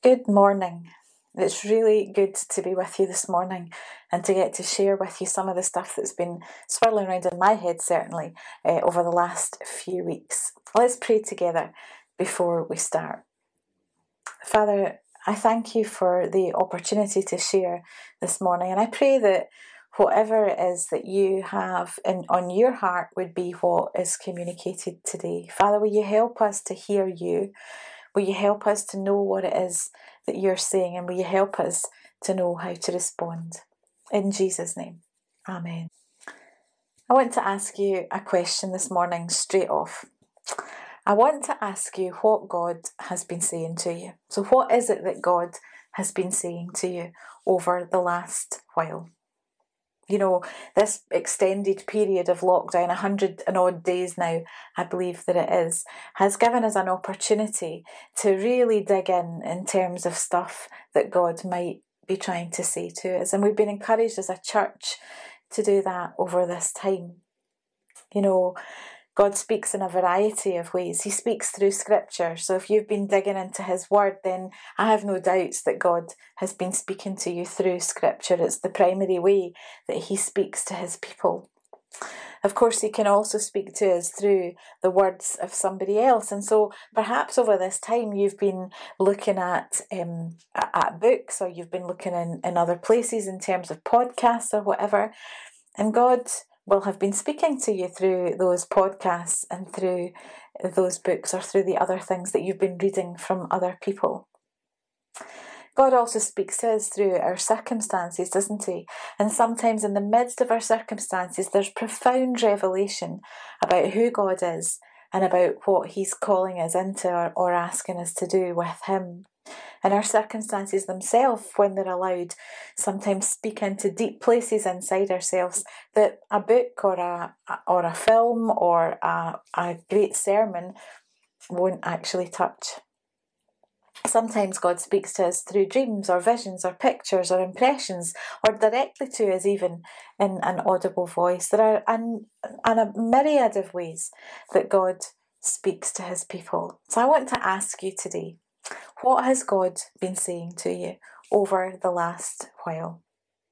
Good morning. It's really good to be with you this morning and to get to share with you some of the stuff that's been swirling around in my head, certainly, over the last few weeks. Let's pray together before we start. Father, I thank you for the opportunity to share this morning, and I pray that whatever it is that you have on your heart would be what is communicated today. Father, will you help us to hear you? Will you help us to know what it is that you're saying, and will you help us to know how to respond? In Jesus' name, amen. I want to ask you a question this morning straight off. I want to ask you what God has been saying to you. So what is it that God has been saying to you over the last while? You know, this extended period of lockdown, 100 and odd days now, I believe that it is, has given us an opportunity to really dig in terms of stuff that God might be trying to say to us. And we've been encouraged as a church to do that over this time. You know, God speaks in a variety of ways. He speaks through scripture. So if you've been digging into his word, then I have no doubts that God has been speaking to you through scripture. It's the primary way that he speaks to his people. Of course, he can also speak to us through the words of somebody else. And so perhaps over this time you've been looking at books, or you've been looking in other places in terms of podcasts or whatever. And God will have been speaking to you through those podcasts and through those books, or through the other things that you've been reading from other people. God also speaks to us through our circumstances, doesn't he? And sometimes in the midst of our circumstances, there's profound revelation about who God is and about what he's calling us into or asking us to do with him. And our circumstances themselves, when they're allowed, sometimes speak into deep places inside ourselves that a book or a film or a great sermon won't actually touch. Sometimes God speaks to us through dreams or visions or pictures or impressions, or directly to us even in an audible voice. There are a myriad of ways that God speaks to his people. So I want to ask you today, what has God been saying to you over the last while?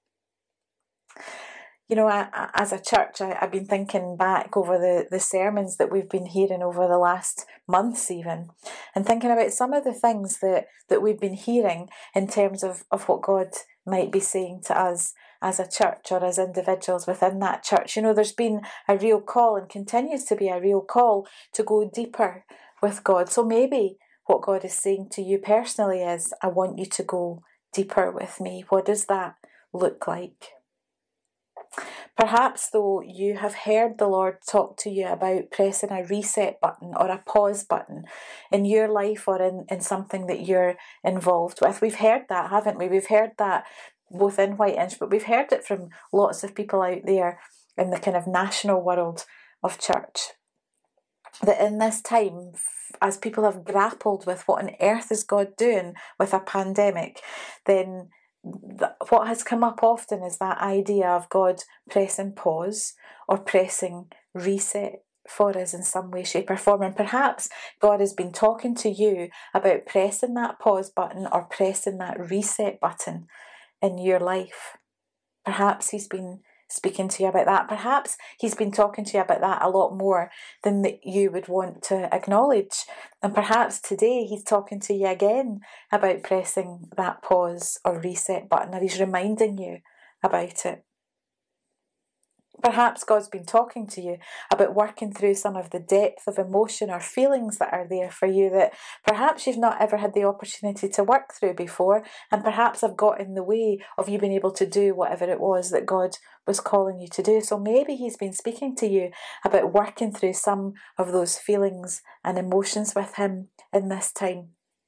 You know, as a church, I've been thinking back over the sermons that we've been hearing over the last months even, and thinking about some of the things that we've been hearing in terms of what God might be saying to us as a church or as individuals within that church. You know, there's been a real call, and continues to be a real call, to go deeper with God. So maybe what God is saying to you personally is, I want you to go deeper with me. What does that look like? Perhaps, though, you have heard the Lord talk to you about pressing a reset button or a pause button in your life or in something that you're involved with. We've heard that, haven't we? We've heard that both in White Inch, but we've heard it from lots of people out there in the kind of national world of church. That in this time, as people have grappled with what on earth is God doing with a pandemic, then what has come up often is that idea of God pressing pause or pressing reset for us in some way, shape or form. And perhaps God has been talking to you about pressing that pause button or pressing that reset button in your life. Perhaps he's been speaking to you about that. Perhaps he's been talking to you about that a lot more than that you would want to acknowledge. And perhaps today he's talking to you again about pressing that pause or reset button, or he's reminding you about it. Perhaps God's been talking to you about working through some of the depth of emotion or feelings that are there for you that perhaps you've not ever had the opportunity to work through before, and perhaps have got in the way of you being able to do whatever it was that God was calling you to do. So maybe he's been speaking to you about working through some of those feelings and emotions with him in this time.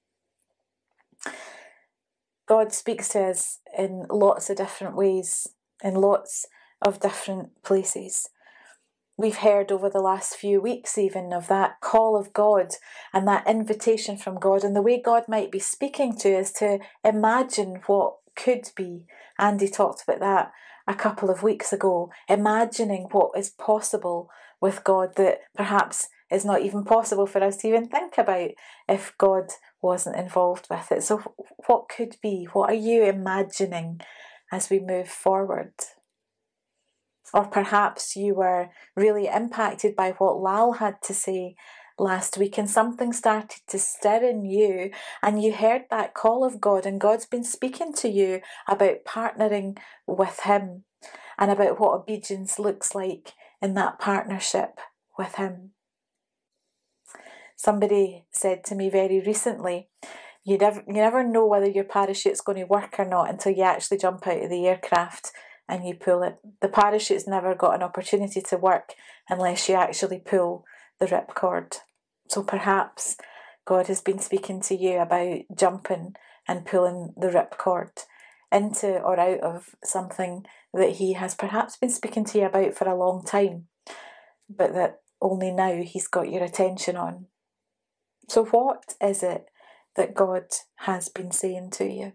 God speaks to us in lots of different ways, in lots of different places. We've heard over the last few weeks even of that call of God and that invitation from God, and the way God might be speaking to us to imagine what could be. Andy talked about that a couple of weeks ago, imagining what is possible with God that perhaps is not even possible for us to even think about if God wasn't involved with it. So what could be? What are you imagining as we move forward? Or perhaps you were really impacted by what Lal had to say last week, and something started to stir in you, and you heard that call of God, and God's been speaking to you about partnering with Him and about what obedience looks like in that partnership with Him. Somebody said to me very recently, you never know whether your parachute's going to work or not until you actually jump out of the aircraft and you pull it. The parachute's never got an opportunity to work unless you actually pull the ripcord. So perhaps God has been speaking to you about jumping and pulling the ripcord into or out of something that He has perhaps been speaking to you about for a long time, but that only now He's got your attention on. So what is it that God has been saying to you?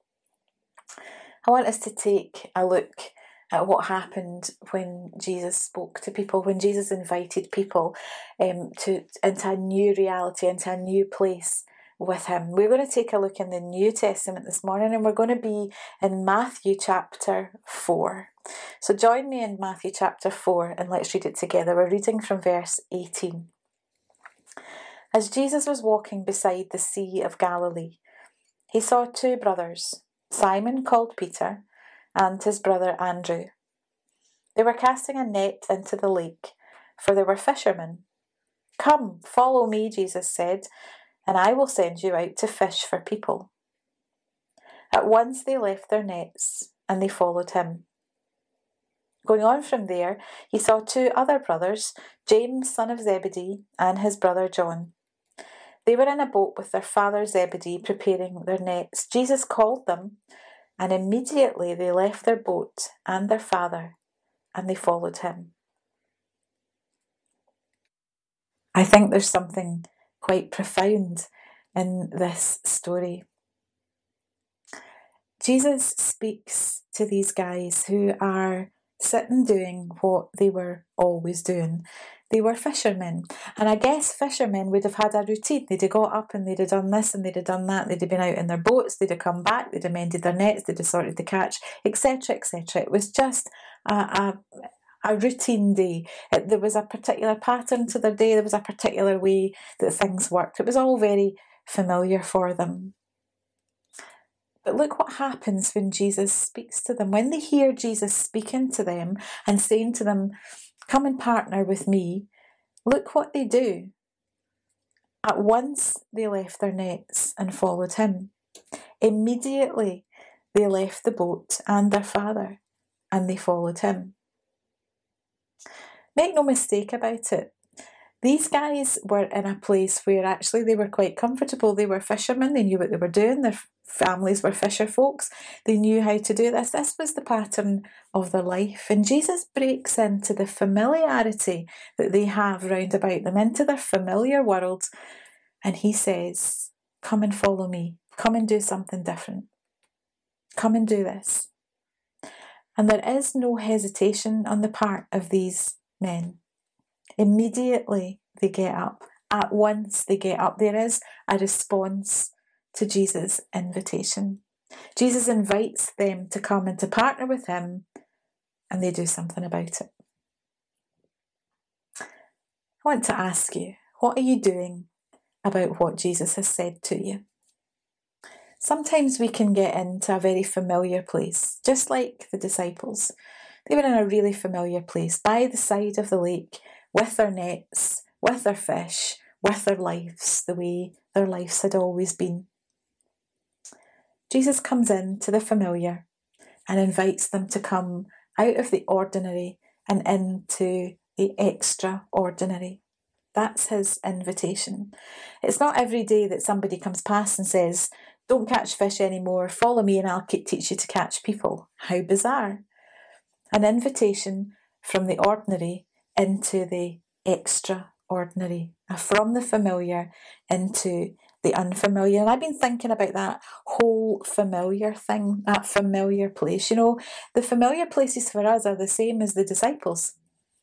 I want us to take a look at what happened when Jesus spoke to people, when Jesus invited people into a new reality, into a new place with Him. We're going to take a look in the New Testament this morning, and we're going to be in Matthew chapter 4. So join me in Matthew chapter 4 and let's read it together. We're reading from verse 18. As Jesus was walking beside the Sea of Galilee, He saw two brothers, Simon called Peter and his brother Andrew. They were casting a net into the lake, for they were fishermen. "Come, follow me," Jesus said, "and I will send you out to fish for people." At once they left their nets and they followed Him. Going on from there, He saw two other brothers, James son of Zebedee and his brother John. They were in a boat with their father Zebedee preparing their nets. Jesus called them, and immediately they left their boat and their father, and they followed Him. I think there's something quite profound in this story. Jesus speaks to these guys who are sitting doing what they were always doing. They were fishermen, and I guess fishermen would have had a routine. They'd have got up and they'd have done this and they'd have done that. They'd have been out in their boats, they'd have come back, they'd have mended their nets, they'd have sorted the catch, etc., etc. It was just a routine day. There was a particular pattern to their day. There was a particular way that things worked. It was all very familiar for them. But look what happens when Jesus speaks to them. When they hear Jesus speaking to them and saying to them, "Come and partner with me," look what they do. At once they left their nets and followed Him. Immediately they left the boat and their father, and they followed Him. Make no mistake about it. These guys were in a place where actually they were quite comfortable. They were fishermen. They knew what they were doing. Their families were fisher folks. They knew how to do this. This was the pattern of their life. And Jesus breaks into the familiarity that they have round about them, into their familiar world. And He says, "Come and follow me. Come and do something different. Come and do this." And there is no hesitation on the part of these men. Immediately they get up. At once they get up. There is a response to Jesus' invitation. Jesus invites them to come and to partner with Him, and they do something about it. I want to ask you, what are you doing about what Jesus has said to you? Sometimes we can get into a very familiar place, just like the disciples. They were in a really familiar place, by the side of the lake, with their nets, with their fish, with their lives, the way their lives had always been. Jesus comes into the familiar and invites them to come out of the ordinary and into the extraordinary. That's His invitation. It's not every day that somebody comes past and says, "Don't catch fish anymore, follow me and I'll teach you to catch people." How bizarre. An invitation from the ordinary into the extraordinary, from the familiar into the unfamiliar. And I've been thinking about that whole familiar thing, that familiar place. You know, the familiar places for us are the same as the disciples.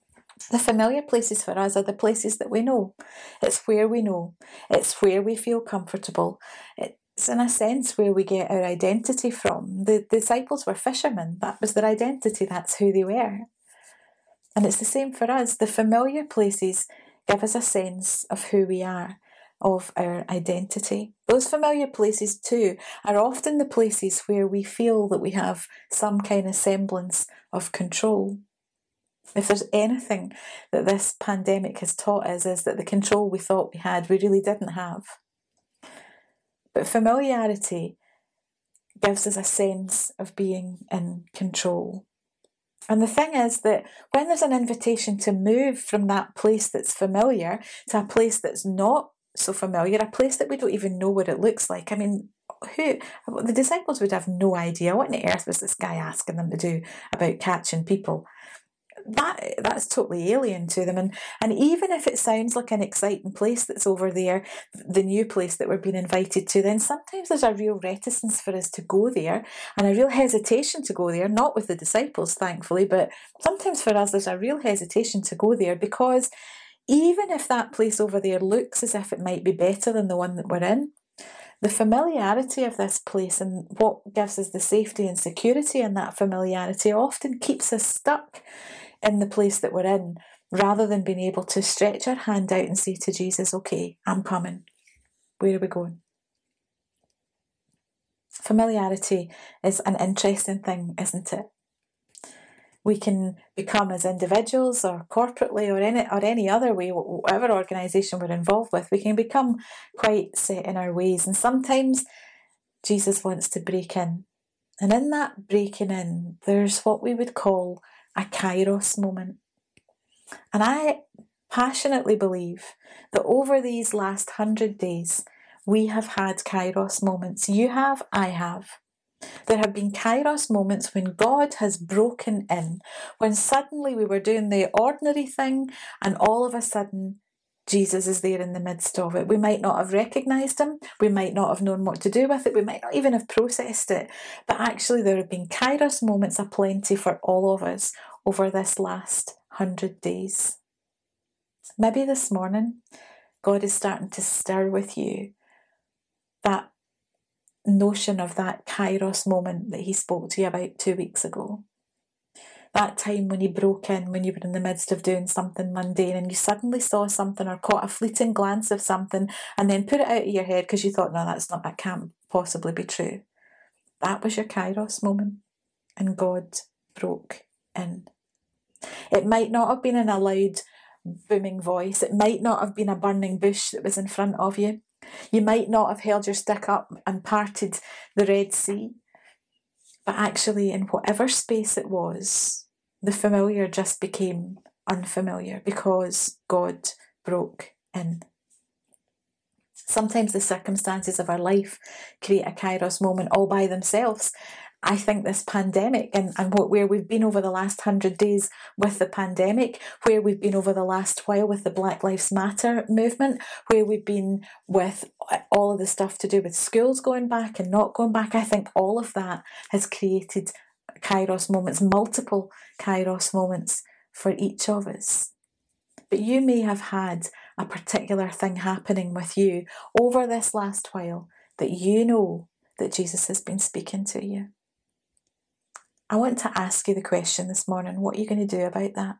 The familiar places for us are the places that we know. It's where we know. It's where we feel comfortable. It's in a sense where we get our identity from. The disciples were fishermen. That was their identity. That's who they were. And it's the same for us. The familiar places give us a sense of who we are, of our identity. Those familiar places too are often the places where we feel that we have some kind of semblance of control. If there's anything that this pandemic has taught us, is that the control we thought we had, we really didn't have. But familiarity gives us a sense of being in control. And the thing is that when there's an invitation to move from that place that's familiar to a place that's not so familiar, a place that we don't even know what it looks like. I mean, the disciples would have no idea what on earth was this guy asking them to do about catching people. That's totally alien to them, and even if it sounds like an exciting place that's over there, the new place that we're being invited to, then sometimes there's a real reticence for us to go there and a real hesitation to go there, not with the disciples thankfully, but sometimes for us there's a real hesitation to go there, because even if that place over there looks as if it might be better than the one that we're in, the familiarity of this place and what gives us the safety and security in that familiarity often keeps us stuck in the place that we're in, rather than being able to stretch our hand out and say to Jesus, okay, I'm coming. Where are we going? Familiarity is an interesting thing, isn't it? We can become, as individuals or corporately or any other way, whatever organisation we're involved with, we can become quite set in our ways. And sometimes Jesus wants to break in. And in that breaking in, there's what we would call a kairos moment. And I passionately believe that over these last 100 days, we have had kairos moments. You have, I have. There have been kairos moments when God has broken in, when suddenly we were doing the ordinary thing and all of a sudden Jesus is there in the midst of it. We might not have recognised him, we might not have known what to do with it, we might not even have processed it, but actually there have been kairos moments aplenty for all of us over this last 100 days. Maybe this morning God is starting to stir with you that notion of that kairos moment that he spoke to you about 2 weeks ago. That time when he broke in, when you were in the midst of doing something mundane and you suddenly saw something or caught a fleeting glance of something and then put it out of your head because you thought, no, that can't possibly be true. That was your kairos moment, and God broke in. It might not have been in a loud, booming voice. It might not have been a burning bush that was in front of you. You might not have held your stick up and parted the Red Sea. But actually, in whatever space it was, the familiar just became unfamiliar because God broke in. Sometimes the circumstances of our life create a kairos moment all by themselves. I think this pandemic and where we've been over the last 100 days with the pandemic, where we've been over the last while with the Black Lives Matter movement, where we've been with all of the stuff to do with schools going back and not going back, I think all of that has created kairos moments, multiple kairos moments for each of us. But you may have had a particular thing happening with you over this last while that you know that Jesus has been speaking to you. I want to ask you the question this morning, what are you going to do about that?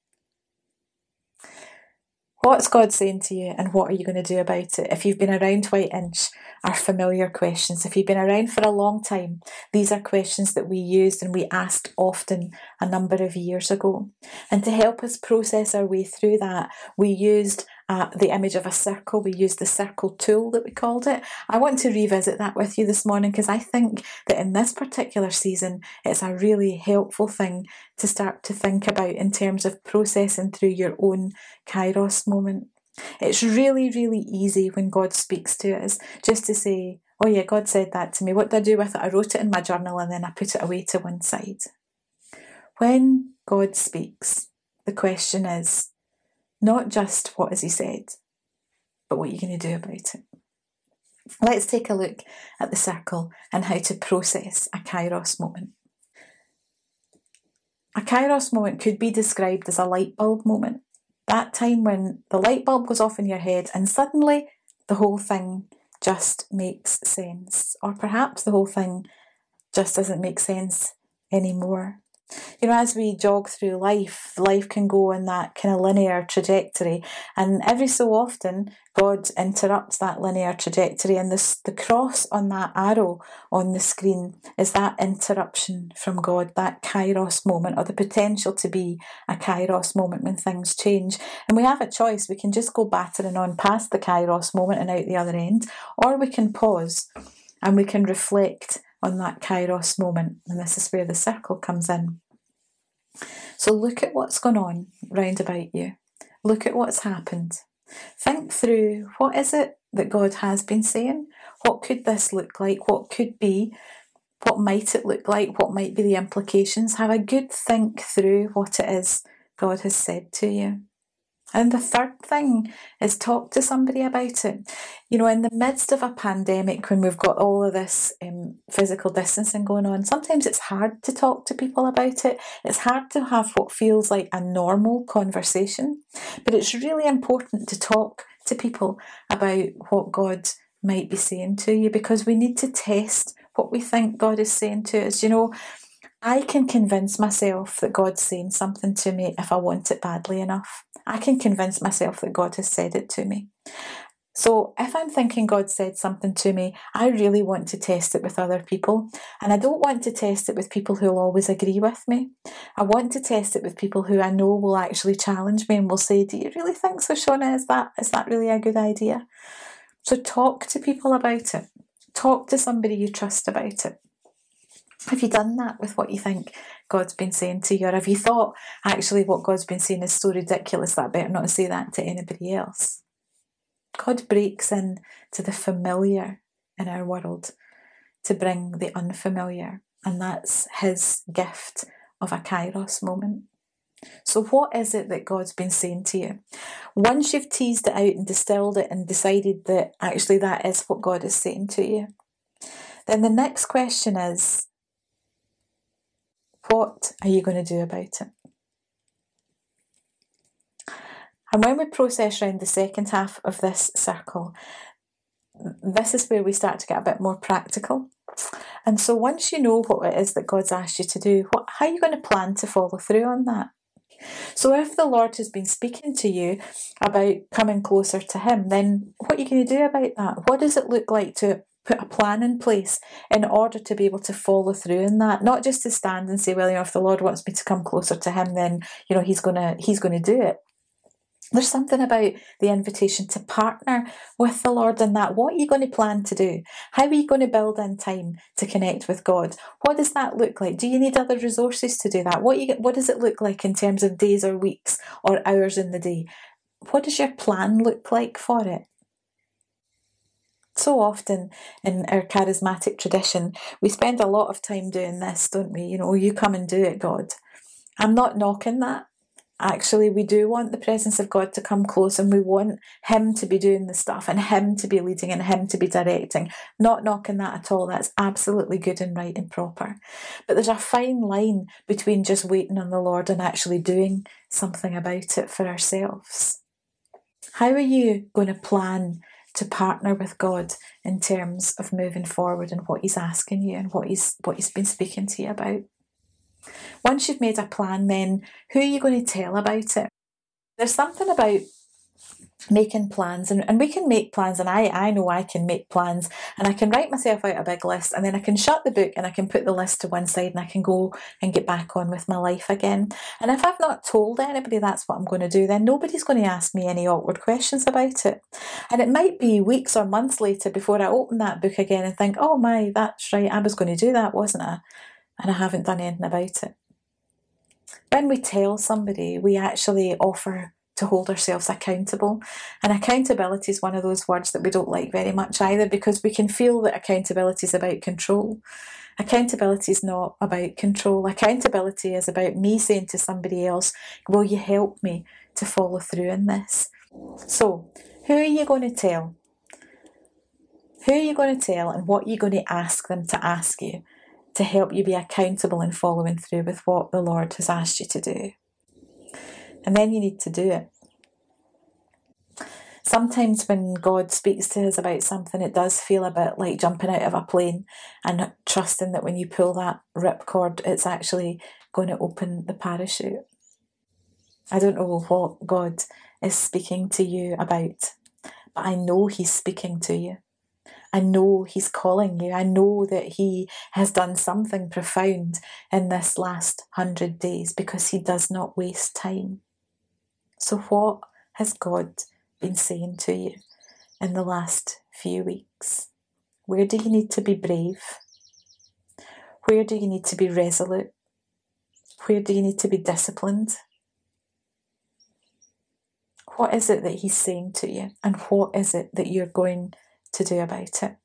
What's God saying to you and what are you going to do about it? If you've been around White Inch, are familiar questions. If you've been around for a long time, these are questions that we used and we asked often a number of years ago. And to help us process our way through that, we used the image of a circle. We used the circle tool that we called it. I want to revisit that with you this morning because I think that in this particular season, it's a really helpful thing to start to think about in terms of processing through your own kairos moment. It's really, really easy when God speaks to us just to say, oh yeah, God said that to me. What did I do with it? I wrote it in my journal and then I put it away to one side. When God speaks, the question is not just what has he said, but what are you going to do about it? Let's take a look at the circle and how to process a kairos moment. A Kairos moment could be described as a light bulb moment. That time when the light bulb goes off in your head and suddenly the whole thing just makes sense. Or perhaps the whole thing just doesn't make sense anymore. You know, as we jog through life can go in that kind of linear trajectory, and every so often God interrupts that linear trajectory, and the cross on that arrow on the screen is that interruption from God, that Kairos moment, or the potential to be a Kairos moment when things change. And we have a choice. We can just go battering on past the Kairos moment and out the other end, or we can pause and we can reflect on that Kairos moment, and this is where the circle comes in. So look at what's gone on round about you. Look at what's happened. Think through, what is it that God has been saying? What could this look like? What could be? What might it look like? What might be the implications? Have a good think through what it is God has said to you. And the third thing is talk to somebody about it. You know, in the midst of a pandemic, when we've got all of this physical distancing going on, sometimes it's hard to talk to people about it. It's hard to have what feels like a normal conversation. But it's really important to talk to people about what God might be saying to you, because we need to test what we think God is saying to us. You know, I can convince myself that God's saying something to me if I want it badly enough. I can convince myself that God has said it to me. So if I'm thinking God said something to me, I really want to test it with other people. And I don't want to test it with people who will always agree with me. I want to test it with people who I know will actually challenge me and will say, do you really think so, Shona? Is that really a good idea? So talk to people about it. Talk to somebody you trust about it. Have you done that with what you think God's been saying to you? Or have you thought, actually, what God's been saying is so ridiculous that I better not say that to anybody else? God breaks in to the familiar in our world to bring the unfamiliar. And that's his gift of a Kairos moment. So what is it that God's been saying to you? Once you've teased it out and distilled it and decided that actually that is what God is saying to you, then the next question is, what are you going to do about it? And when we process around the second half of this circle, this is where we start to get a bit more practical. And so once you know what it is that God's asked you to do, how are you going to plan to follow through on that? So if the Lord has been speaking to you about coming closer to him, then what are you going to do about that? What does it look like to put a plan in place in order to be able to follow through in that? Not just to stand and say, well, you know, if the Lord wants me to come closer to him, then, you know, he's going to do it. There's something about the invitation to partner with the Lord in that. What are you going to plan to do? How are you going to build in time to connect with God? What does that look like? Do you need other resources to do that? What does it look like in terms of days or weeks or hours in the day? What does your plan look like for it? So often in our charismatic tradition, we spend a lot of time doing this, don't we? You know, you come and do it, God. I'm not knocking that. Actually, we do want the presence of God to come close, and we want him to be doing the stuff and him to be leading and him to be directing. Not knocking that at all. That's absolutely good and right and proper. But there's a fine line between just waiting on the Lord and actually doing something about it for ourselves. How are you going to plan to partner with God in terms of moving forward and what he's asking you and what he's been speaking to you about? Once you've made a plan, then who are you going to tell about it? There's something about making plans, and we can make plans, and I know I can make plans, and I can write myself out a big list, and then I can shut the book and I can put the list to one side and I can go and get back on with my life again. And if I've not told anybody that's what I'm going to do, then nobody's going to ask me any awkward questions about it. And it might be weeks or months later before I open that book again and think, oh my, that's right, I was going to do that, wasn't I? And I haven't done anything about it. When we tell somebody, we actually offer to hold ourselves accountable. And accountability is one of those words that we don't like very much either, because we can feel that accountability is about control. Accountability is not about control. Accountability is about me saying to somebody else, will you help me to follow through in this? So, who are you going to tell? Who are you going to tell, and what are you going to ask them to ask you to help you be accountable and following through with what the Lord has asked you to do. And then you need to do it. Sometimes when God speaks to us about something, it does feel a bit like jumping out of a plane and trusting that when you pull that ripcord, it's actually going to open the parachute. I don't know what God is speaking to you about, but I know He's speaking to you. I know He's calling you. I know that He has done something profound in this last 100 days because He does not waste time. So what has God been saying to you in the last few weeks? Where do you need to be brave? Where do you need to be resolute? Where do you need to be disciplined? What is it that He's saying to you, and what is it that you're going to do about it?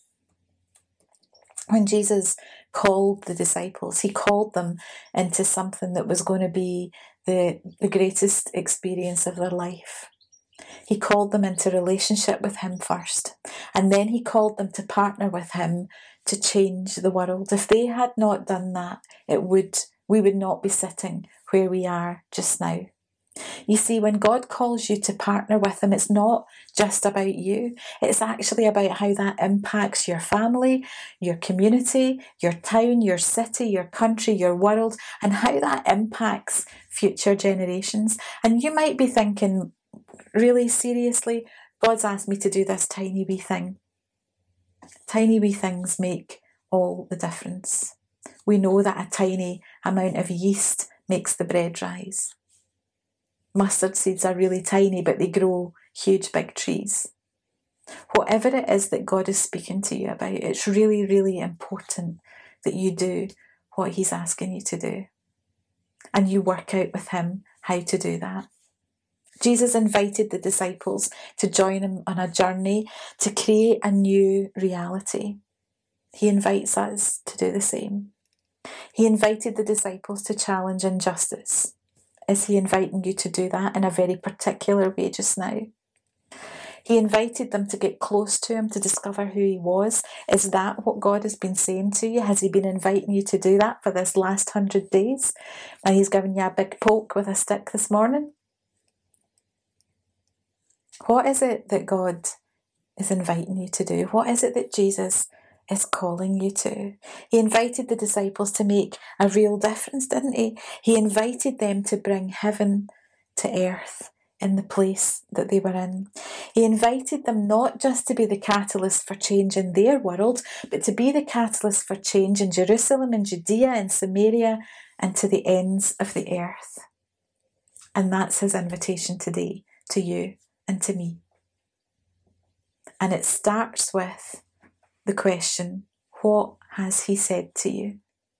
When Jesus called the disciples, He called them into something that was going to be the greatest experience of their life. He called them into relationship with Him first, and then He called them to partner with Him to change the world. If they had not done that, we would not be sitting where we are just now. You see, when God calls you to partner with Him, it's not just about you. It's actually about how that impacts your family, your community, your town, your city, your country, your world, and how that impacts future generations. And you might be thinking, really seriously, God's asked me to do this tiny wee thing. Tiny wee things make all the difference. We know that a tiny amount of yeast makes the bread rise. Mustard seeds are really tiny, but they grow huge big trees. Whatever it is that God is speaking to you about, it's really, really important that you do what He's asking you to do. And you work out with Him how to do that. Jesus invited the disciples to join Him on a journey to create a new reality. He invites us to do the same. He invited the disciples to challenge injustice. Is He inviting you to do that in a very particular way just now? He invited them to get close to Him, to discover who He was. Is that what God has been saying to you? Has He been inviting you to do that for this last 100 days? And He's given you a big poke with a stick this morning? What is it that God is inviting you to do? What is it that Jesus is calling you to? He invited the disciples to make a real difference, didn't He? He invited them to bring heaven to earth in the place that they were in. He invited them not just to be the catalyst for change in their world, but to be the catalyst for change in Jerusalem and Judea and Samaria and to the ends of the earth. And that's His invitation today to you and to me. And it starts with the question, what has He said to you?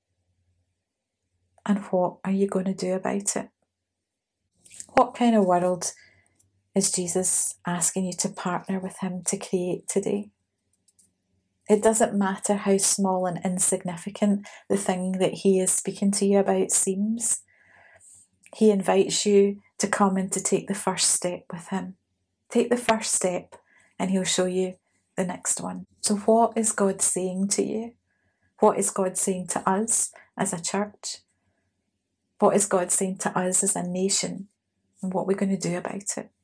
And what are you going to do about it? What kind of world is Jesus asking you to partner with Him to create today? It doesn't matter how small and insignificant the thing that He is speaking to you about seems. He invites you to come and to take the first step with Him. Take the first step and He'll show you the next one. So what is God saying to you? What is God saying to us as a church? What is God saying to us as a nation? And what we're going to do about it?